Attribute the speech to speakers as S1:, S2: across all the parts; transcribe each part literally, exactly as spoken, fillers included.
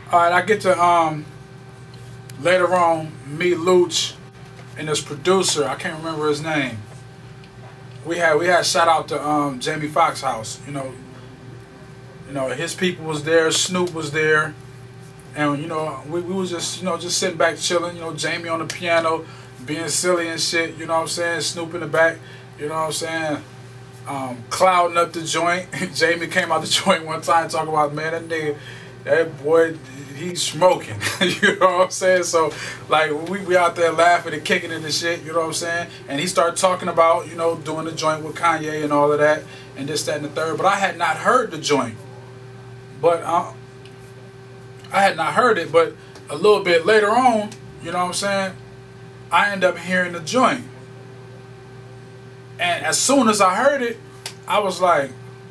S1: All right, I get to um later on meet Luch and this producer. I can't remember his name. We had we had shout out to um Jamie Foxx house. You know, you know his people was there. Snoop was there, and you know we, we was just you know just sitting back chilling. You know, Jamie on the piano, being silly and shit. You know what I'm saying? Snoop in the back. You know what I'm saying? Um, clouding up the joint. Jamie came out the joint one time talking about, man, that nigga, that boy, he's smoking. You know what I'm saying? So, like, we, we out there laughing and kicking it and shit, you know what I'm saying? And he started talking about, you know, doing the joint with Kanye and all of that, and this, that, and the third. But I had not heard the joint. But uh, I had not heard it, but a little bit later on, you know what I'm saying, I end up hearing the joint. And as soon as I heard it, I was like,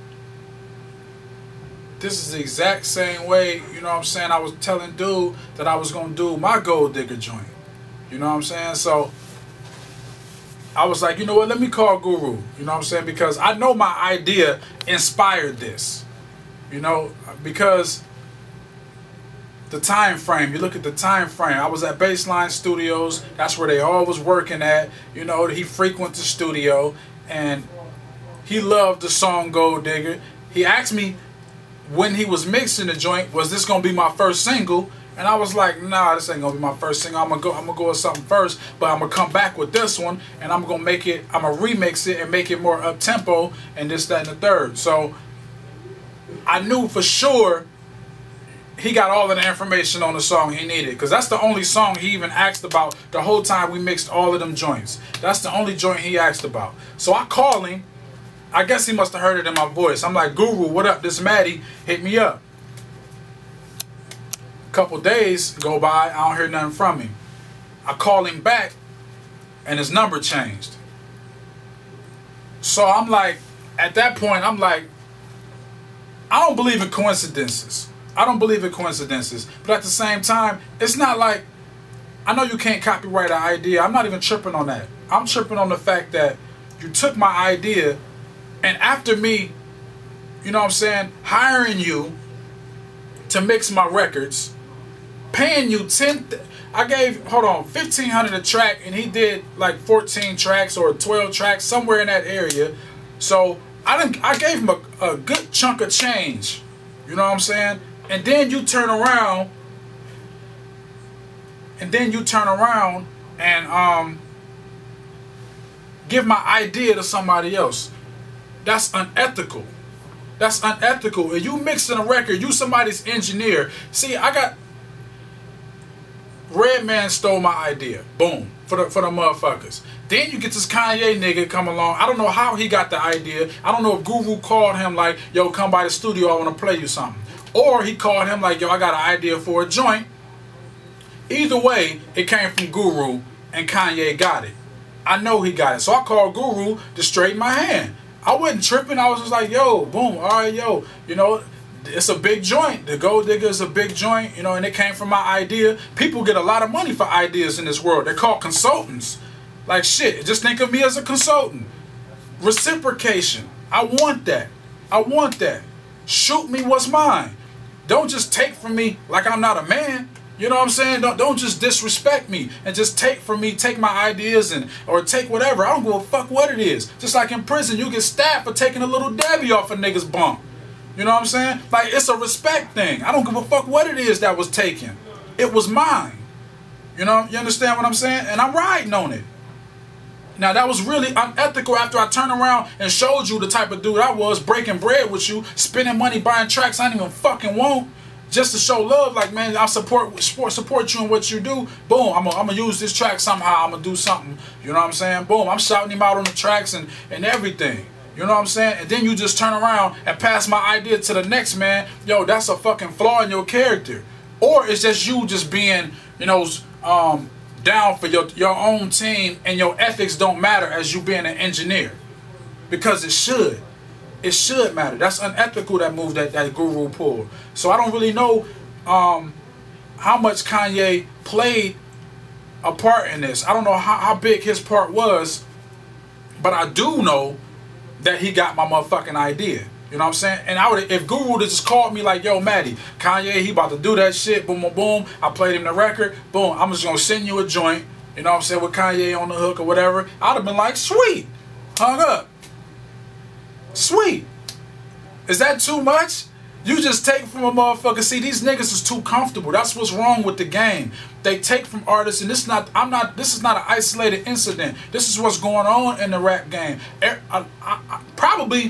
S1: this is the exact same way, you know what I'm saying, I was telling dude that I was going to do my Gold Digger joint. You know what I'm saying? So I was like, you know what, let me call Guru. You know what I'm saying? Because I know my idea inspired this. You know, because the time frame, you look at the time frame. I was at Baseline Studios. That's where they all was working at. You know, he frequented the studio, and he loved the song Gold Digger. He asked me when he was mixing the joint, was this gonna be my first single? And I was like, nah, this ain't gonna be my first single. I'm gonna go, I'm gonna go with something first, but I'm gonna come back with this one, and I'm gonna make it, I'm gonna remix it and make it more up tempo, and this, that, and the third. So I knew for sure he got all of the information on the song he needed, because that's the only song he even asked about the whole time we mixed all of them joints. That's the only joint he asked about. So I call him. I guess he must have heard it in my voice. I'm like, Guru, what up? This Maddie, hit me up. A couple days go by, I don't hear nothing from him. I call him back, and his number changed. So I'm like, at that point, I'm like, I don't believe in coincidences. I don't believe in coincidences. But at the same time, it's not like, I know you can't copyright an idea. I'm not even tripping on that. I'm tripping on the fact that you took my idea, and after me, you know what I'm saying, hiring you to mix my records, paying you ten, I gave, hold on, fifteen hundred a track, and he did like fourteen tracks or twelve tracks, somewhere in that area. So I didn't, I gave him a, a good chunk of change. You know what I'm saying? And then you turn around, and then you turn around and um, give my idea to somebody else. That's unethical. That's unethical. And you mixing a record, you somebody's engineer. See, I got, Redman stole my idea. Boom. For the, for the motherfuckers. Then you get this Kanye nigga come along. I don't know how he got the idea. I don't know if Guru called him like, yo, come by the studio, I want to play you something. Or he called him like, yo, I got an idea for a joint. Either way, it came from Guru, and Kanye got it. I know he got it. So I called Guru to straighten my hand. I wasn't tripping. I was just like, yo, boom, all right, yo. You know, it's a big joint. The Gold Digger is a big joint, you know, and it came from my idea. People get a lot of money for ideas in this world. They're called consultants. Like, shit, just think of me as a consultant. Reciprocation. I want that. I want that. Shoot me what's mine. Don't just take from me like I'm not a man. You know what I'm saying? Don't, don't just disrespect me and just take from me, take my ideas and or take whatever. I don't give a fuck what it is. Just like in prison, you get stabbed for taking a little Debbie off a nigga's bump. You know what I'm saying? Like, it's a respect thing. I don't give a fuck what it is that was taken. It was mine. You know? You understand what I'm saying? And I'm riding on it. Now, that was really unethical after I turned around and showed you the type of dude I was, breaking bread with you, spending money buying tracks I didn't even fucking want, just to show love. Like, man, I support support, support you in what you do. Boom, I'm going to use this track somehow. I'm going to do something. You know what I'm saying? Boom, I'm shouting him out on the tracks and, and everything. You know what I'm saying? And then you just turn around and pass my idea to the next man. Yo, that's a fucking flaw in your character. Or it's just you just being, you know, um... down for your, your own team, and your ethics don't matter as you being an engineer. Because it should. It should matter. That's unethical, that move that, that Guru pulled. So I don't really know um, how much Kanye played a part in this. I don't know how, how big his part was, but I do know that he got my motherfucking idea. You know what I'm saying? And I would, if Guru would have just called me like, yo, Maddie, Kanye, he about to do that shit, boom, boom, boom. I played him the record, boom. I'm just gonna send you a joint. You know what I'm saying, with Kanye on the hook or whatever. I'd have been like, sweet, hung up. Sweet. Is that too much? You just take from a motherfucker. See, these niggas is too comfortable. That's what's wrong with the game. They take from artists, and this is not. I'm not. This is not an isolated incident. This is what's going on in the rap game. I, I, I, probably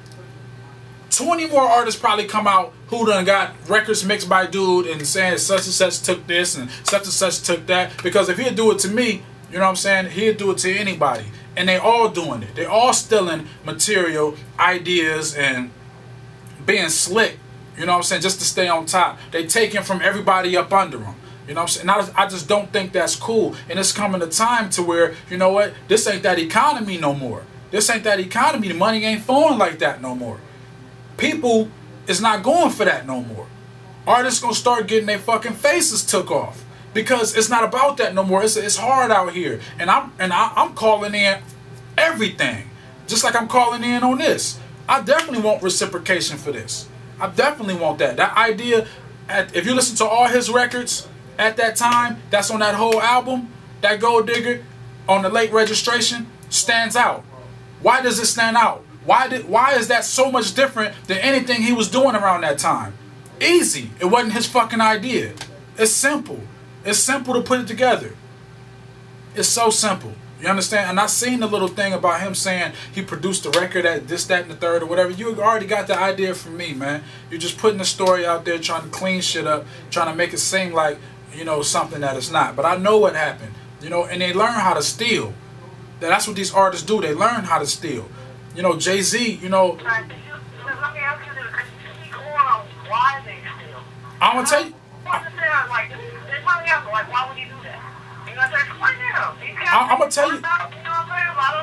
S1: twenty more artists probably come out who done got records mixed by dude and saying such and such took this and such and such took that. Because if he'd do it to me, you know what I'm saying, he'd do it to anybody. And they all doing it. They all stealing material, ideas, and being slick, you know what I'm saying, just to stay on top. They taking from everybody up under them. You know what I'm saying? And I, I just don't think that's cool. And it's coming a time to where, you know what, this ain't that economy no more. This ain't that economy. The money ain't flowing like that no more. People is not going for that no more. Artists gonna start getting their fucking faces took off. Because it's not about that no more. It's, it's hard out here. And I'm and I, I'm calling in everything. Just like I'm calling in on this. I definitely want reciprocation for this. I definitely want that. That idea, at, if you listen to all his records at that time, that's on that whole album, that Gold Digger on the late registration stands out. Why does it stand out? Why did why is that so much different than anything he was doing around that time? Easy. It wasn't his fucking idea. It's simple. It's simple to put it together. It's so simple. You understand? And I seen the little thing about him saying he produced the record at this, that, and the third or whatever. You already got the idea from me, man. You're just putting the story out there, trying to clean shit up, trying to make it seem like, you know, something that it's not. But I know what happened. You know, and they learn how to steal. That's what these artists do. They learn how to steal. You know, Jay-Z, you know.
S2: Let me ask you this. Speak on why they steal.
S1: I'm going to tell you.
S2: I understand, like, they probably have, like, why would he do that? You know what I'm saying?
S1: I'm gonna tell you.
S2: You know what I'm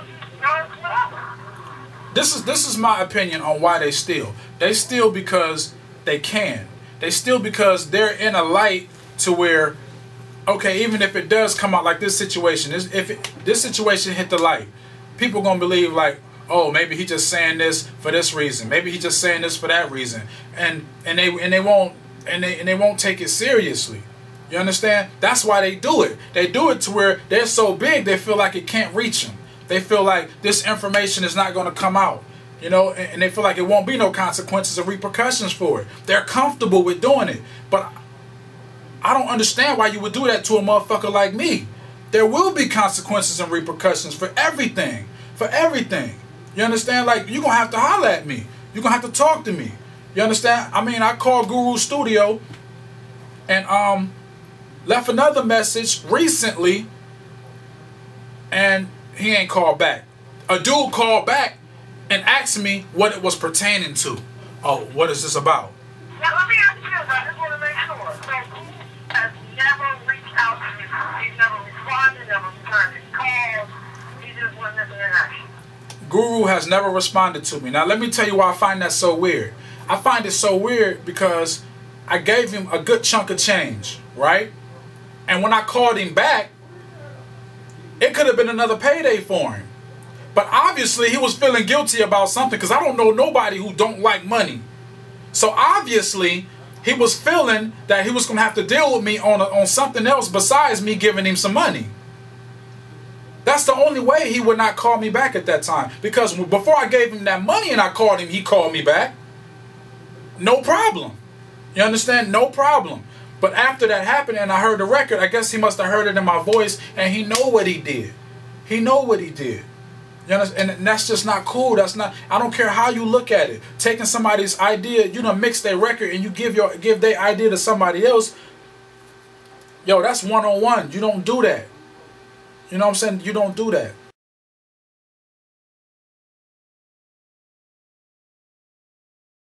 S2: saying?
S1: This is this is my opinion on why they steal. They steal because they can. They steal because they're in a light to where, okay, even if it does come out like this situation, if it, this situation hit the light, people gonna believe like, oh, maybe he just saying this for this reason. Maybe he just saying this for that reason, and and they and they won't and they and they won't take it seriously. You understand? That's why they do it. They do it to where they're so big they feel like it can't reach them. They feel like this information is not going to come out. You know, and, and they feel like it won't be no consequences or repercussions for it. They're comfortable with doing it. But I don't understand why you would do that to a motherfucker like me. There will be consequences and repercussions for everything. For everything. You understand? Like, you're going to have to holler at me. You're going to have to talk to me. You understand? I mean, I called Guru Studio and um left another message recently, and he ain't called back. A dude called back and asked me what it was pertaining to. Oh, what is this about?
S2: Now, let me ask you this. I just want to make sure. So, Guru has never reached out to you. He's never responded, never returned his calls. He just wasn't in action.
S1: Guru has never responded to me. Now, let me tell you why I find that so weird. I find it so weird because I gave him a good chunk of change, right? And when I called him back, it could have been another payday for him. But obviously he was feeling guilty about something, because I don't know nobody who don't like money. So obviously he was feeling that he was going to have to deal with me on, a, on something else besides me giving him some money. That's the only way he would not call me back at that time. Because before I gave him that money and I called him, he called me back. No problem. You understand? No problem. But after that happened and I heard the record, I guess he must have heard it in my voice, and he know what he did. He know what he did. You understand? And that's just not cool. That's not. I don't care how you look at it. Taking somebody's idea, you know, mix their record and you give your give their idea to somebody else. Yo, that's one on one. You don't do that. You know what I'm saying? You don't do that.